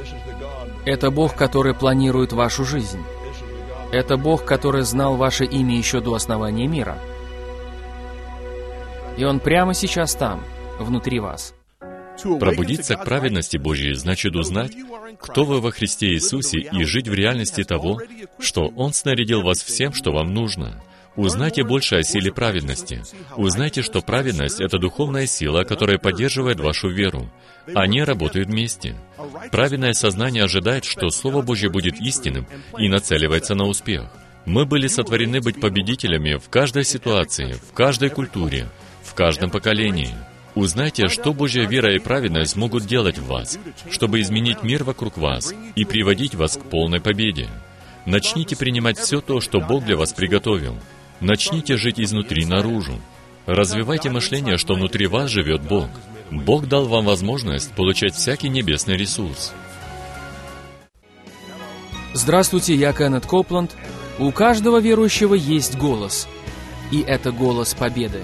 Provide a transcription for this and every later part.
Это Бог, который планирует вашу жизнь. Это Бог, который знал ваше имя еще до основания мира. И Он прямо сейчас там, внутри вас. Пробудиться к праведности Божьей значит узнать, кто вы во Христе Иисусе, и жить в реальности того, что Он снарядил вас всем, что вам нужно. Узнайте больше о силе праведности. Узнайте, что праведность — это духовная сила, которая поддерживает вашу веру. Они работают вместе. Праведное сознание ожидает, что Слово Божье будет истинным и нацеливается на успех. Мы были сотворены быть победителями в каждой ситуации, в каждой культуре, в каждом поколении. Узнайте, что Божья вера и праведность могут делать в вас, чтобы изменить мир вокруг вас и приводить вас к полной победе. Начните принимать все то, что Бог для вас приготовил. Начните жить изнутри наружу. Развивайте мышление, что внутри вас живет Бог. Бог дал вам возможность получать всякий небесный ресурс. Здравствуйте, я Кеннет Копланд. У каждого верующего есть голос. И это голос победы.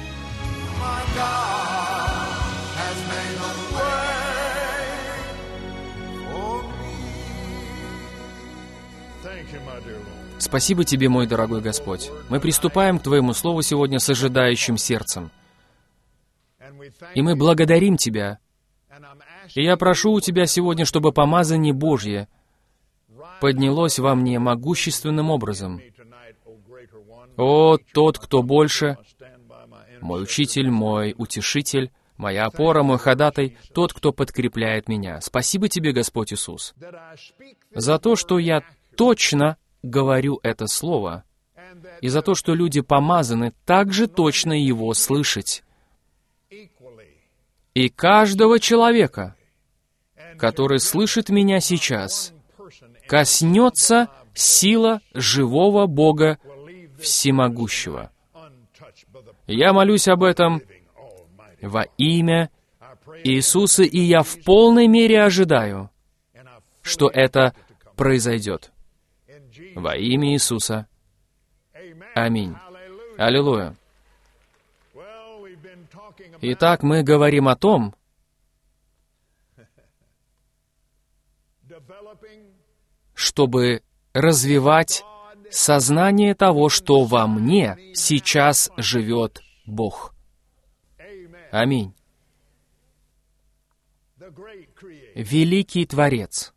Спасибо Тебе, мой дорогой Господь. Мы приступаем к Твоему Слову сегодня с ожидающим сердцем. И мы благодарим Тебя. И я прошу у Тебя сегодня, чтобы помазание Божье поднялось во мне могущественным образом. О, тот, кто больше, мой учитель, мой утешитель, моя опора, мой ходатай, тот, кто подкрепляет меня. Спасибо Тебе, Господь Иисус, за то, что я точно говорю это слово, и за то, что люди помазаны также точно его слышать. И каждого человека, который слышит меня сейчас, коснется сила живого Бога Всемогущего. Я молюсь об этом во имя Иисуса, и я в полной мере ожидаю, что это произойдет. Во имя Иисуса. Аминь. Аллилуйя. Итак, мы говорим о том, чтобы развивать сознание того, что во мне сейчас живет Бог. Аминь. Великий Творец.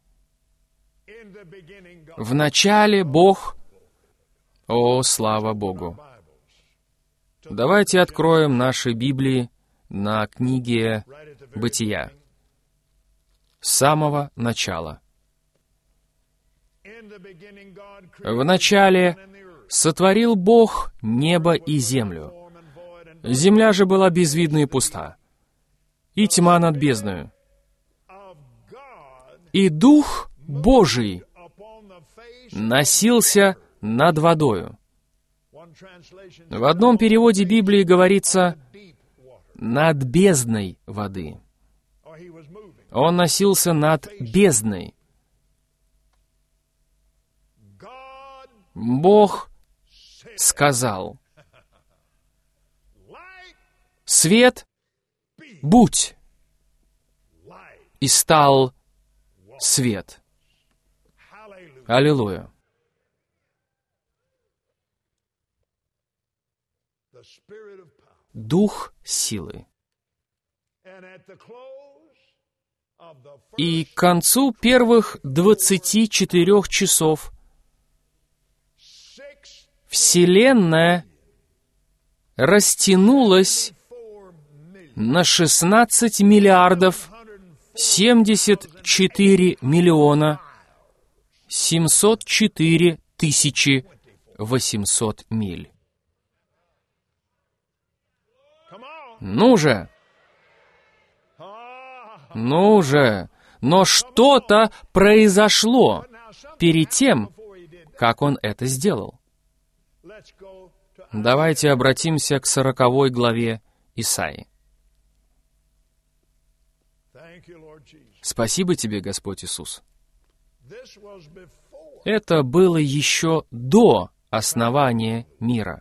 В начале Бог... О, слава Богу! Давайте откроем наши Библии на книге Бытия. С самого начала. В начале сотворил Бог небо и землю. Земля же была безвидна и пуста, и тьма над бездною. И Дух Божий носился над водою. В одном переводе Библии говорится «над бездной воды». Он носился над бездной. Бог сказал: «Свет, будь!» И стал свет. Аллилуйя. Дух силы. И к концу первых 24 часов Вселенная растянулась на 16 миллиардов 74 миллиона 704 тысячи 800 миль. Ну же! Ну же! Но что-то произошло перед тем, как он это сделал. Давайте обратимся к 40 главе Исаии. Спасибо Тебе, Господь Иисус. Это было еще до основания мира.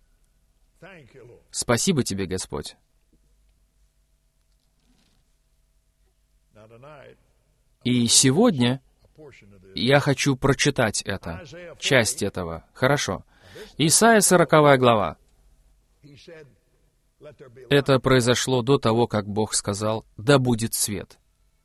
Спасибо Тебе, Господь. И сегодня я хочу прочитать это, часть этого. Хорошо. Исайя 40 глава. Это произошло до того, как Бог сказал: «Да будет свет».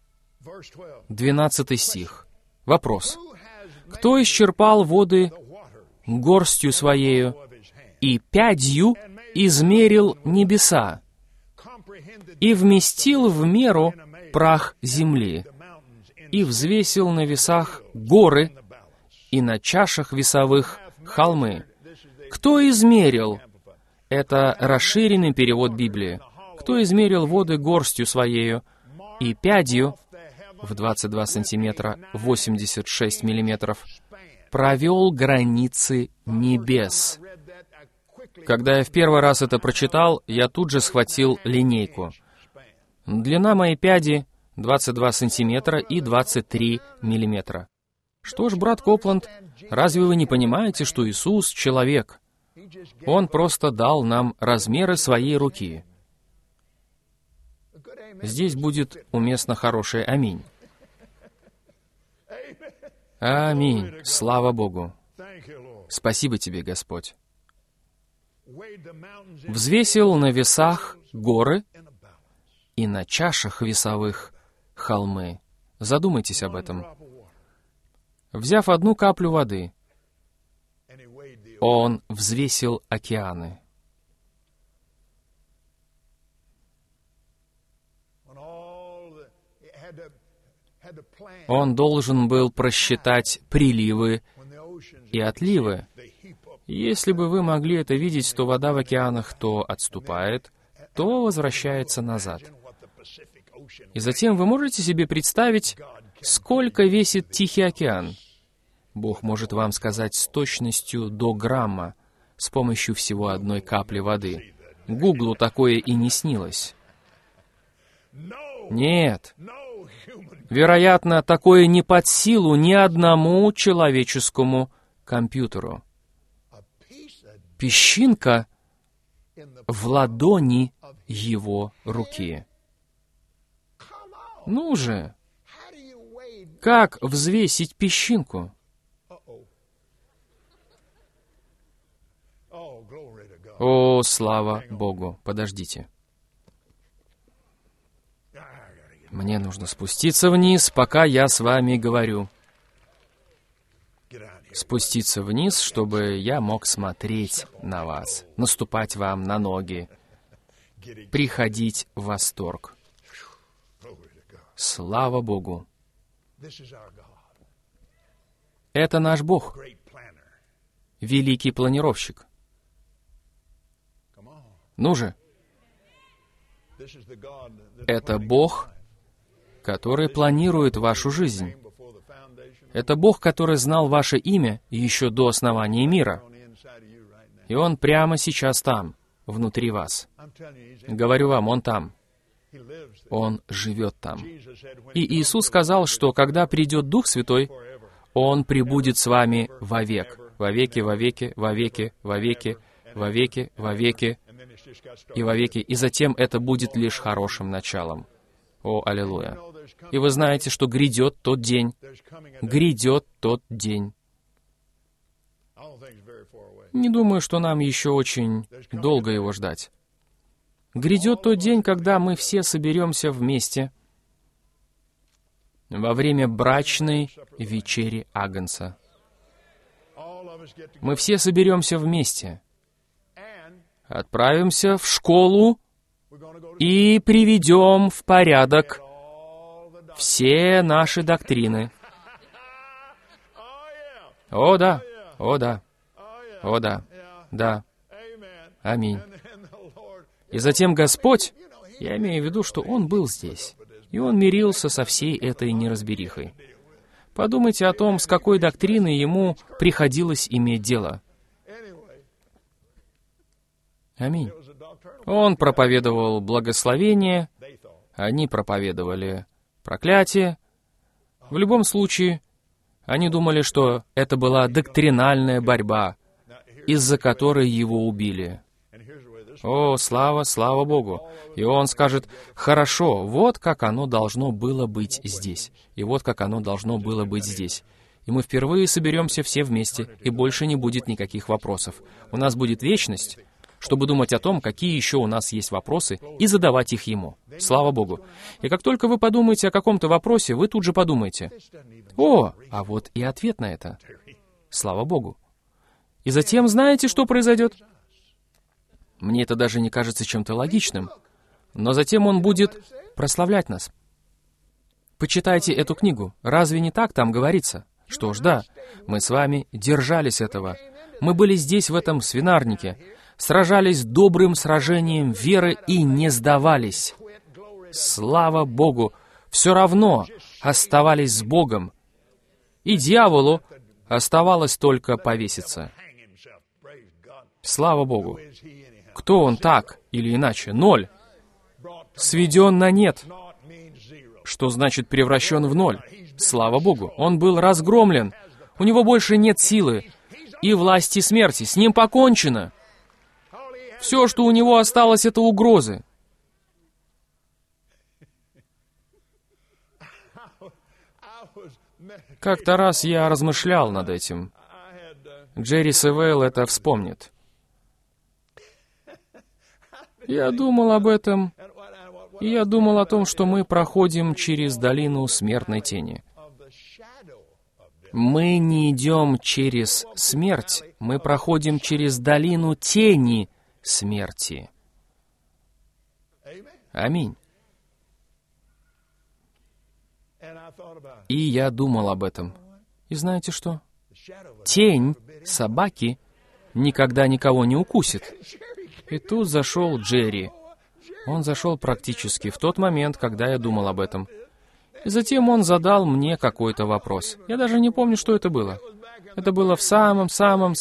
12 стих. Вопрос. «Кто исчерпал воды горстью своею и пядью измерил небеса и вместил в меру прах земли и взвесил на весах горы и на чашах весовых холмы?» Кто измерил? Это расширенный перевод Библии. Кто измерил воды горстью своею и пядью в 22 сантиметра 86 миллиметров провел границы небес? Когда я в первый раз это прочитал, я тут же схватил линейку. Длина моей пяди 22 сантиметра и 23 миллиметра. Что ж, брат Копланд, разве вы не понимаете, что Иисус — человек? Он просто дал нам размеры своей руки. Здесь будет уместно хорошее «Аминь». Аминь. Слава Богу. Спасибо Тебе, Господь. Взвесил на весах горы и на чашах весовых холмы. Задумайтесь об этом. Взяв одну каплю воды, Он взвесил океаны. Он должен был просчитать приливы и отливы. Если бы вы могли это видеть, то вода в океанах то отступает, то возвращается назад. И затем вы можете себе представить, сколько весит Тихий океан. Бог может вам сказать с точностью до грамма с помощью всего одной капли воды. Гуглу такое и не снилось. Нет. Вероятно, такое не под силу ни одному человеческому компьютеру. Песчинка в ладони его руки. Ну же, как взвесить песчинку? О, слава Богу! Подождите. Мне нужно спуститься вниз, пока я с вами говорю. Спуститься вниз, чтобы я мог смотреть на вас, наступать вам на ноги, приходить в восторг. Слава Богу! Это наш Бог, великий планировщик. Ну же! Это Бог, который планирует вашу жизнь. Это Бог, который знал ваше имя еще до основания мира. И Он прямо сейчас там, внутри вас. Говорю вам, Он там. Он живет там. И Иисус сказал, что когда придет Дух Святой, Он пребудет с вами вовек. Вовеки, вовеки, вовеки, вовеки, вовеки, вовеки и вовеки. И затем это будет лишь хорошим началом. О, аллилуйя. И вы знаете, что грядет тот день. Грядет тот день. Не думаю, что нам еще очень долго его ждать. Грядет тот день, когда мы все соберемся вместе во время брачной вечери Агнца. Мы все соберемся вместе, отправимся в школу и приведем в порядок все наши доктрины. О да, о да, о да, да. Аминь. И затем Господь, я имею в виду, что Он был здесь, и Он мирился со всей этой неразберихой. Подумайте о том, с какой доктриной Ему приходилось иметь дело. Аминь. Он проповедовал благословение, они проповедовали проклятие. В любом случае, они думали, что это была доктринальная борьба, из-за которой его убили. О, слава Богу. И он скажет: хорошо, вот как оно должно было быть здесь. И вот как оно должно было быть здесь. И мы впервые соберемся все вместе, и больше не будет никаких вопросов. У нас будет вечность, чтобы думать о том, какие еще у нас есть вопросы, и задавать их Ему. Слава Богу. И как только вы подумаете о каком-то вопросе, вы тут же подумаете: о, а вот и ответ на это. Слава Богу. И затем знаете, что произойдет? Мне это даже не кажется чем-то логичным. Но затем Он будет прославлять нас. Почитайте эту книгу. Разве не так там говорится? Что ж, да, мы с вами держались этого. Мы были здесь, в этом свинарнике, сражались добрым сражением веры и не сдавались. Слава Богу! Все равно оставались с Богом. И дьяволу оставалось только повеситься. Слава Богу! Кто он так или иначе? Ноль. Сведен на нет. Что значит превращен в ноль? Слава Богу! Он был разгромлен. У него больше нет силы и власти смерти. С ним покончено. Все, что у него осталось, это угрозы. Как-то раз я размышлял над этим. Джерри Севейл это вспомнит. Я думал об этом, и я думал о том, что мы проходим через долину смертной тени. Мы не идем через смерть, мы проходим через долину тени смерти. Аминь. И я думал об этом. И знаете что? Тень собаки никогда никого не укусит. И тут зашел Джерри. Он зашел практически в тот момент, когда я думал об этом. И затем он задал мне какой-то вопрос. Я даже не помню, что это было. Это было в самом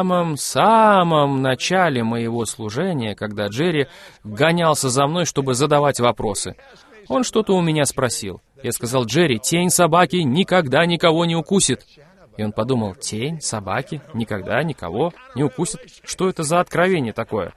начале моего служения, когда Джерри гонялся за мной, чтобы задавать вопросы. Он что-то у меня спросил. Я сказал: Джерри, тень собаки никогда никого не укусит. И он подумал: тень собаки никогда никого не укусит? Что это за откровение такое?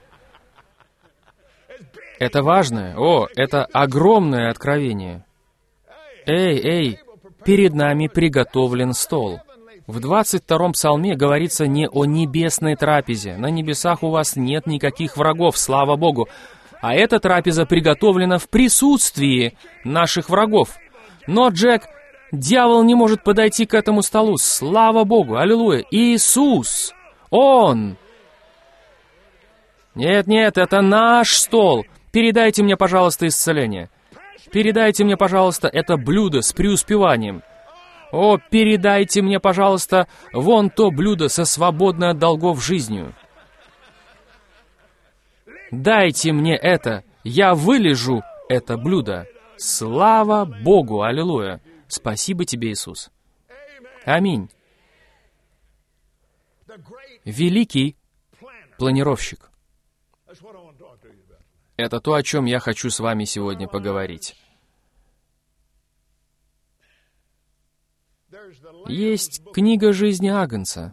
Это важное, это огромное откровение. Эй, перед нами приготовлен стол. В 22-м псалме говорится не о небесной трапезе. На небесах у вас нет никаких врагов, слава Богу. А эта трапеза приготовлена в присутствии наших врагов. Но, Джек, дьявол не может подойти к этому столу. Слава Богу, аллилуйя. Иисус, Он. Нет, это наш стол. Передайте мне, пожалуйста, исцеление. Передайте мне, пожалуйста, это блюдо с преуспеванием. О, передайте мне, пожалуйста, вон то блюдо со свободной от долгов жизнью. Дайте мне это, я вылежу это блюдо. Слава Богу, аллилуйя. Спасибо тебе, Иисус. Аминь. Великий планировщик. Это то, о чем я хочу с вами сегодня поговорить. Есть книга жизни Агнца.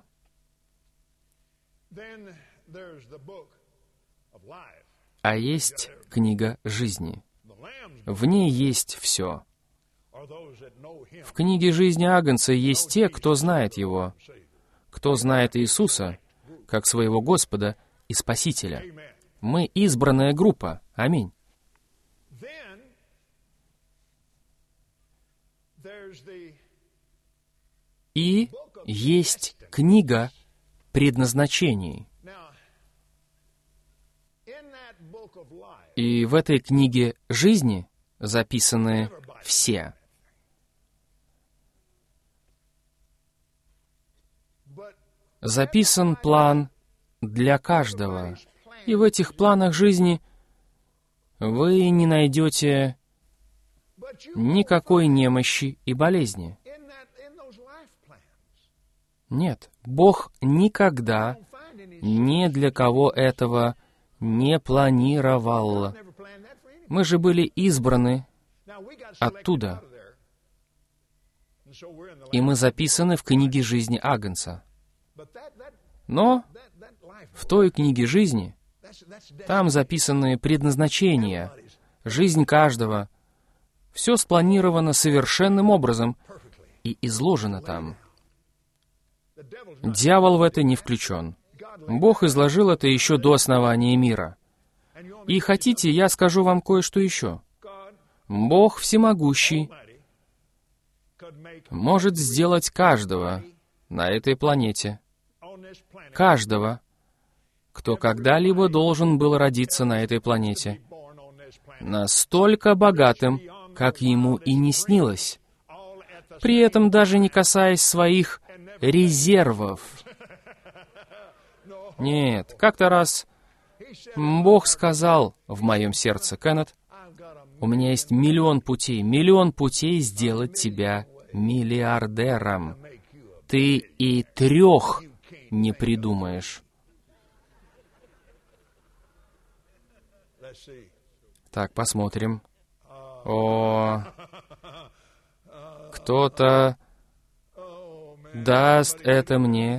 А есть книга жизни. В ней есть все. В книге жизни Агнца есть те, кто знает Его, кто знает Иисуса, как своего Господа и Спасителя. Мы избранная группа. Аминь. И есть книга предназначений. И в этой книге жизни записаны все. Записан план для каждого. И в этих планах жизни вы не найдете никакой немощи и болезни. Нет, Бог никогда ни для кого этого не планировал. Мы же были избраны оттуда. И мы записаны в книге жизни Агнца. Но в той книге жизни Там записаны предназначения, жизнь каждого. Все спланировано совершенным образом и изложено там. Дьявол в это не включен. Бог изложил это еще до основания мира. И хотите, я скажу вам кое-что еще. Бог всемогущий может сделать каждого на этой планете, каждого, кто когда-либо должен был родиться на этой планете, настолько богатым, как ему и не снилось, при этом даже не касаясь своих резервов. Нет, как-то раз Бог сказал в моем сердце: «Кеннет, у меня есть миллион путей сделать тебя миллиардером. Ты и 3 не придумаешь». Так, посмотрим. О, кто-то даст это мне.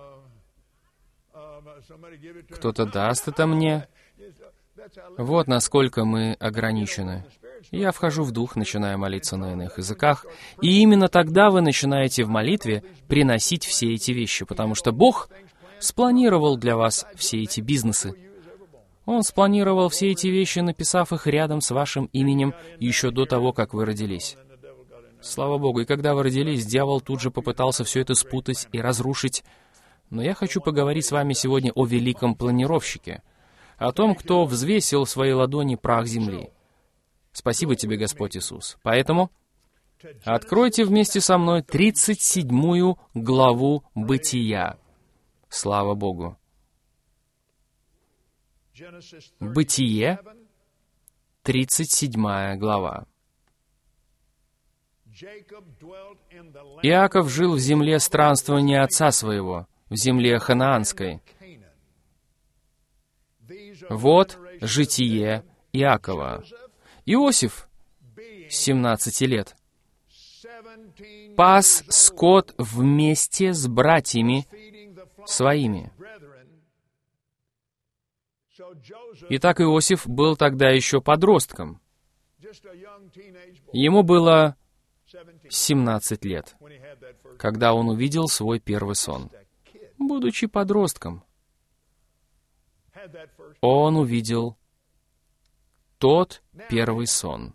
Кто-то даст это мне. Вот насколько мы ограничены. Я вхожу в дух, начинаю молиться на иных языках, и именно тогда вы начинаете в молитве приносить все эти вещи, потому что Бог спланировал для вас все эти бизнесы. Он спланировал все эти вещи, написав их рядом с вашим именем еще до того, как вы родились. Слава Богу, и когда вы родились, дьявол тут же попытался все это спутать и разрушить. Но я хочу поговорить с вами сегодня о великом планировщике, о том, кто взвесил в своей ладони прах земли. Спасибо тебе, Господь Иисус. Поэтому откройте вместе со мной 37 главу Бытия. Слава Богу. Бытие, 37 глава. Иаков жил в земле странствования отца своего, в земле ханаанской. Вот житие Иакова. Иосиф, 17 лет, пас скот вместе с братьями своими. Итак, Иосиф был тогда еще подростком. Ему было 17 лет, когда он увидел свой первый сон. Будучи подростком, он увидел тот первый сон.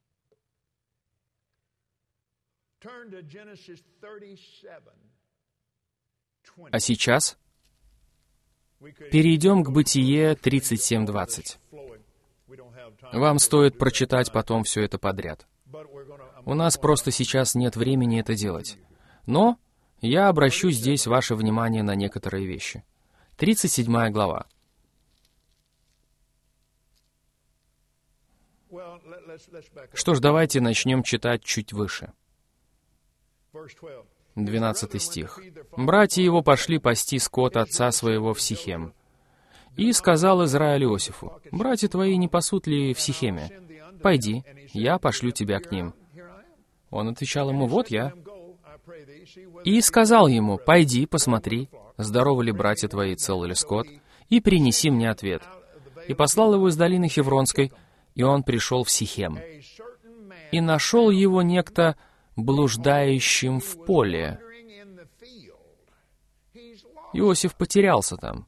А сейчас перейдем к Бытие 37:20. Вам стоит прочитать потом все это подряд. У нас просто сейчас нет времени это делать. Но я обращу здесь ваше внимание на некоторые вещи. 37 глава. Что ж, давайте начнем читать чуть выше. 12 стих. «Братья его пошли пасти скот отца своего в Сихем. И сказал Израиль Иосифу: братья твои не пасут ли в Сихеме? Пойди, я пошлю тебя к ним». Он отвечал ему: вот я. И сказал ему: пойди, посмотри, здоровы ли братья твои, цел ли скот, и принеси мне ответ. И послал его из долины Хевронской, и он пришел в Сихем. И нашел его некто блуждающим в поле. Иосиф потерялся там.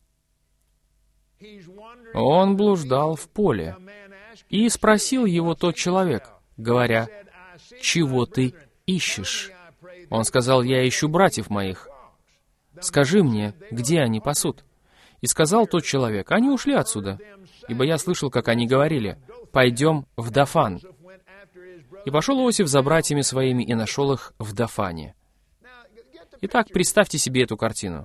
Он блуждал в поле. И спросил его тот человек, говоря: «Чего ты ищешь?» Он сказал: «Я ищу братьев моих. Скажи мне, где они пасут?» И сказал тот человек: «Они ушли отсюда, ибо я слышал, как они говорили: пойдем в Дафан». И пошел Иосиф за братьями своими и нашел их в Дафане. Итак, представьте себе эту картину.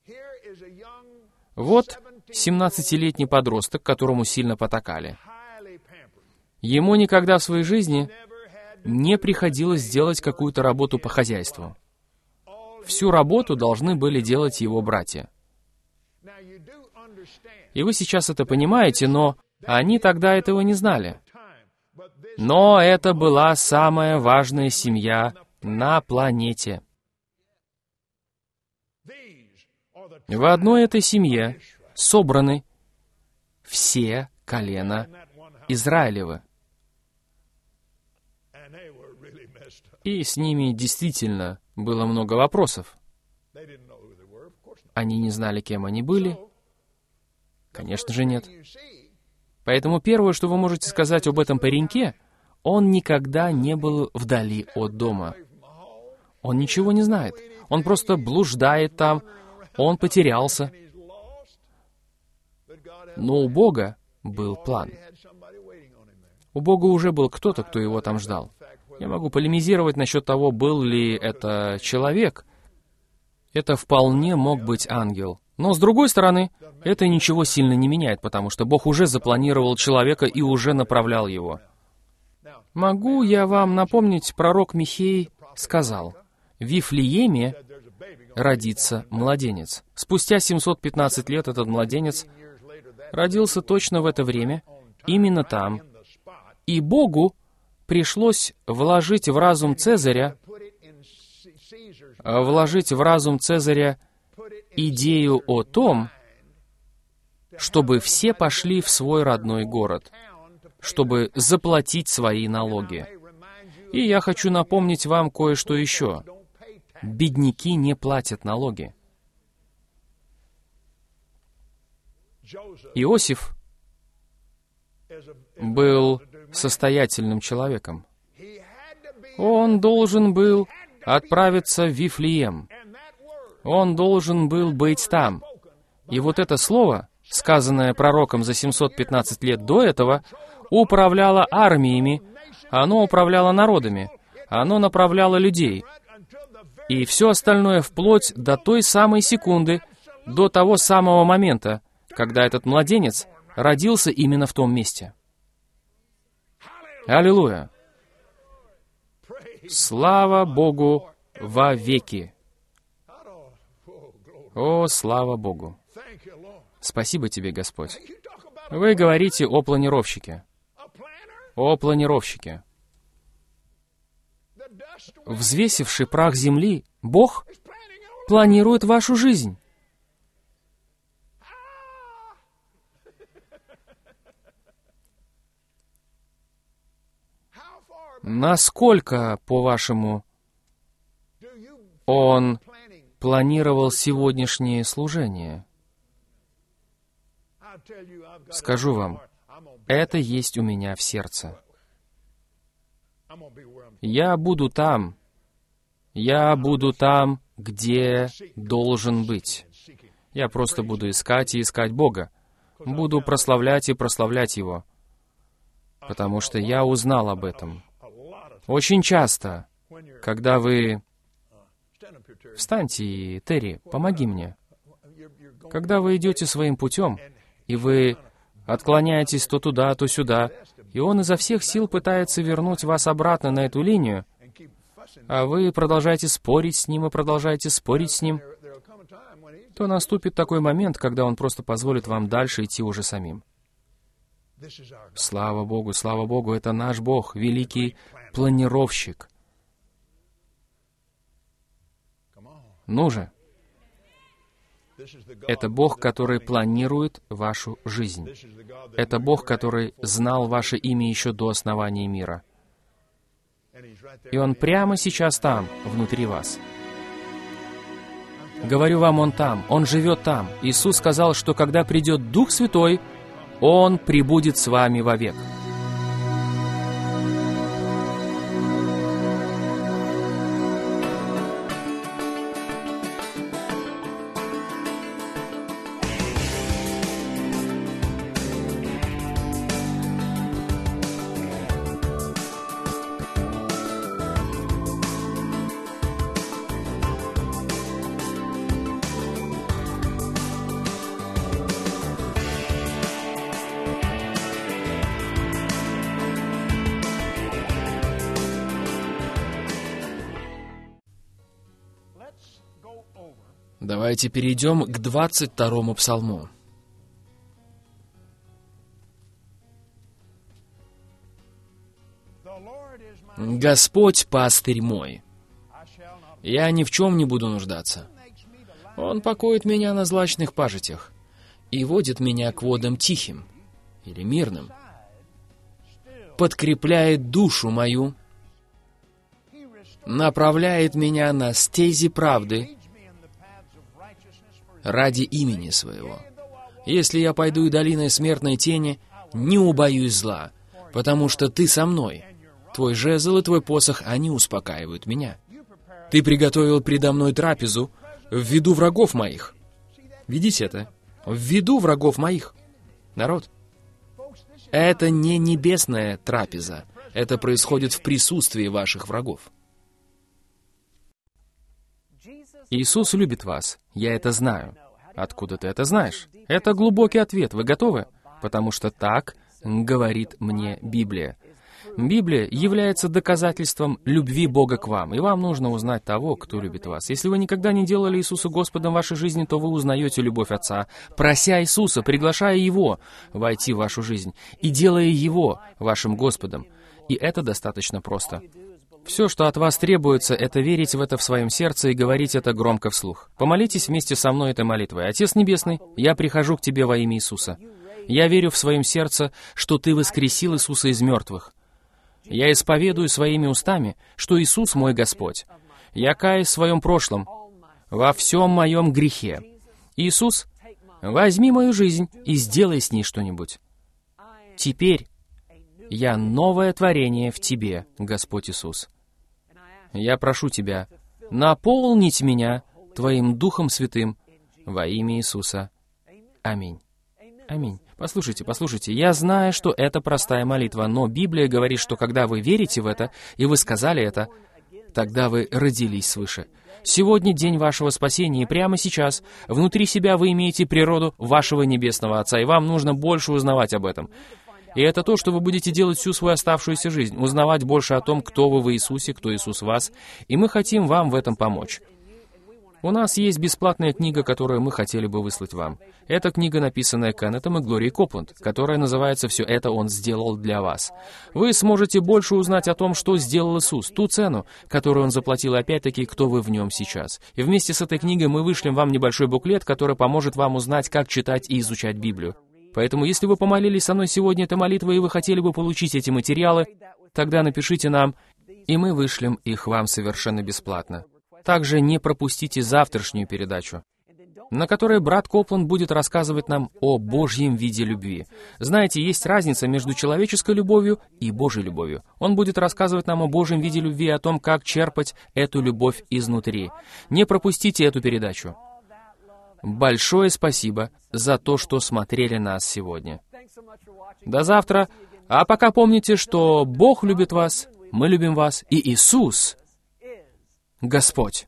Вот 17-летний подросток, которому сильно потакали. Ему никогда в своей жизни не приходилось делать какую-то работу по хозяйству. Всю работу должны были делать его братья. И вы сейчас это понимаете, но они тогда этого не знали. Но это была самая важная семья на планете. В одной этой семье собраны все колена Израилевы. И с ними действительно было много вопросов. Они не знали, кем они были. Конечно же, нет. Поэтому первое, что вы можете сказать об этом пареньке, он никогда не был вдали от дома. Он ничего не знает. Он просто блуждает там, он потерялся. Но у Бога был план. У Бога уже был кто-то, кто его там ждал. Я могу полемизировать насчет того, был ли это человек. Это вполне мог быть ангел. Но, с другой стороны, это ничего сильно не меняет, потому что Бог уже запланировал человека и уже направлял его. Могу я вам напомнить, пророк Михей сказал: «В Вифлееме родится младенец». Спустя 715 лет этот младенец родился точно в это время, именно там. И Богу пришлось вложить в разум Цезаря идею о том, чтобы все пошли в свой родной город, чтобы заплатить свои налоги. И я хочу напомнить вам кое-что еще. Бедняки не платят налоги. Иосиф был состоятельным человеком. Он должен был отправиться в Вифлеем. Он должен был быть там. И вот это слово, сказанное пророком за 715 лет до этого, управляло армиями, оно управляло народами, оно направляло людей. И все остальное вплоть до той самой секунды, до того самого момента, когда этот младенец родился именно в том месте. Аллилуйя! Слава Богу вовеки! О, слава Богу! Спасибо тебе, Господь. Вы говорите о планировщике. О планировщике. Взвесивший прах земли, Бог планирует вашу жизнь. Насколько, по-вашему, Он планировал сегодняшнее служение? Скажу вам, это есть у меня в сердце. Я буду там, где должен быть. Я просто буду искать и искать Бога. Буду прославлять и прославлять Его. Потому что я узнал об этом. Очень часто, когда вы... Встаньте, Терри, помоги мне. Когда вы идете своим путем, и вы отклоняетесь то туда, то сюда, и он изо всех сил пытается вернуть вас обратно на эту линию, а вы продолжаете спорить с ним и продолжаете спорить с ним, то наступит такой момент, когда он просто позволит вам дальше идти уже самим. Слава Богу, это наш Бог, великий планировщик. Ну же! Это Бог, который планирует вашу жизнь. Это Бог, который знал ваше имя еще до основания мира. И Он прямо сейчас там, внутри вас. Говорю вам, Он там, Он живет там. Иисус сказал, что когда придет Дух Святой, Он пребудет с вами вовек. Давайте перейдем к 22-му псалму. «Господь пастырь мой, я ни в чем не буду нуждаться. Он покоит меня на злачных пажитях и водит меня к водам тихим. или мирным, подкрепляет душу мою, направляет меня на стези правды ради имени Своего. Если я пойду и долиной смертной тени, не убоюсь зла, потому что Ты со мной. Твой жезл и Твой посох, они успокаивают меня. Ты приготовил предо мной трапезу в виду врагов моих. Видите это? В виду врагов моих. Народ, это не небесная трапеза. Это происходит в присутствии ваших врагов. Иисус любит вас. Я это знаю. Откуда ты это знаешь? Это глубокий ответ. Вы готовы? Потому что так говорит мне Библия. Библия является доказательством любви Бога к вам, и вам нужно узнать того, кто любит вас. Если вы никогда не делали Иисуса Господом в вашей жизни, то вы узнаете любовь Отца, прося Иисуса, приглашая Его войти в вашу жизнь и делая Его вашим Господом. И это достаточно просто. Все, что от вас требуется, это верить в это в своем сердце и говорить это громко вслух. Помолитесь вместе со мной этой молитвой. Отец Небесный, я прихожу к Тебе во имя Иисуса. Я верю в своем сердце, что Ты воскресил Иисуса из мертвых. Я исповедую своими устами, что Иисус мой Господь. Я каюсь в своем прошлом, во всем моем грехе. Иисус, возьми мою жизнь и сделай с ней что-нибудь. Теперь я новое творение в Тебе, Господь Иисус. Я прошу Тебя наполнить меня Твоим Духом Святым во имя Иисуса. Аминь. Аминь. Послушайте, я знаю, что это простая молитва, но Библия говорит, что когда вы верите в это, и вы сказали это, тогда вы родились свыше. Сегодня день вашего спасения, и прямо сейчас внутри себя вы имеете природу вашего Небесного Отца, и вам нужно больше узнавать об этом. И это то, что вы будете делать всю свою оставшуюся жизнь, узнавать больше о том, кто вы в Иисусе, кто Иисус в вас, и мы хотим вам в этом помочь. У нас есть бесплатная книга, которую мы хотели бы выслать вам. Это книга, написанная Кеннетом и Глорией Копланд, которая называется «Все это Он сделал для вас». Вы сможете больше узнать о том, что сделал Иисус, ту цену, которую Он заплатил, и опять-таки, кто вы в Нем сейчас. И вместе с этой книгой мы вышлем вам небольшой буклет, который поможет вам узнать, как читать и изучать Библию. Поэтому, если вы помолились со мной сегодня этой молитвой, и вы хотели бы получить эти материалы, тогда напишите нам, и мы вышлем их вам совершенно бесплатно. Также не пропустите завтрашнюю передачу, на которой брат Копланд будет рассказывать нам о Божьем виде любви. Знаете, есть разница между человеческой любовью и Божьей любовью. Он будет рассказывать нам о Божьем виде любви и о том, как черпать эту любовь изнутри. Не пропустите эту передачу. Большое спасибо за то, что смотрели нас сегодня. До завтра. А пока помните, что Бог любит вас, мы любим вас, и Иисус Господь.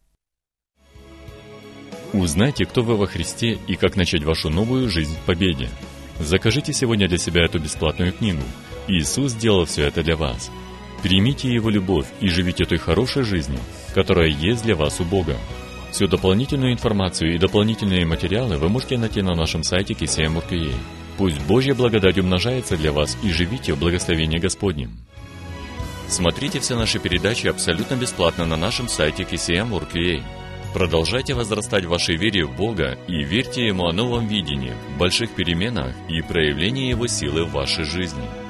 Узнайте, кто вы во Христе и как начать вашу новую жизнь в победе. Закажите сегодня для себя эту бесплатную книгу. Иисус сделал все это для вас. Примите Его любовь и живите той хорошей жизнью, которая есть для вас у Бога. Всю дополнительную информацию и дополнительные материалы вы можете найти на нашем сайте KCM.org.ua. Пусть Божья благодать умножается для вас и живите в благословении Господнем. Смотрите все наши передачи абсолютно бесплатно на нашем сайте KCM.org.ua. Продолжайте возрастать в вашей вере в Бога и верьте Ему о новом видении, больших переменах и проявлении Его силы в вашей жизни.